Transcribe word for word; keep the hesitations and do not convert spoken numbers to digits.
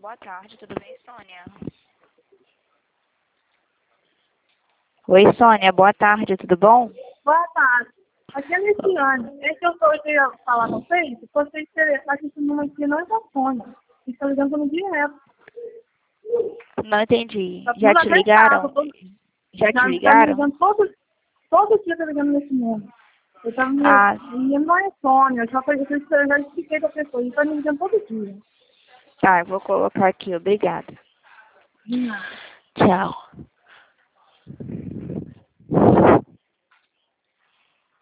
boa tarde, tudo bem, Sônia? Oi, Sônia, boa tarde, tudo bom? Boa tarde. Aqui é a Luciane. É que eu só queria falar com vocês. Vocês acham que esse número aqui não é da Sônia. Vocês estão ligando no direto. Não entendi. Tá Já tudo te ligaram? apertado, todo- Já te Já tá me ligaram? ligando todo, todo dia, tá ligando nesse número. Eu tava me Ah, e não é Sônia. Eu já, falei- eu já expliquei pra pessoa. Ele tá me ligando todo dia. tá, eu vou colocar aqui, obrigada. De nada. Tchau.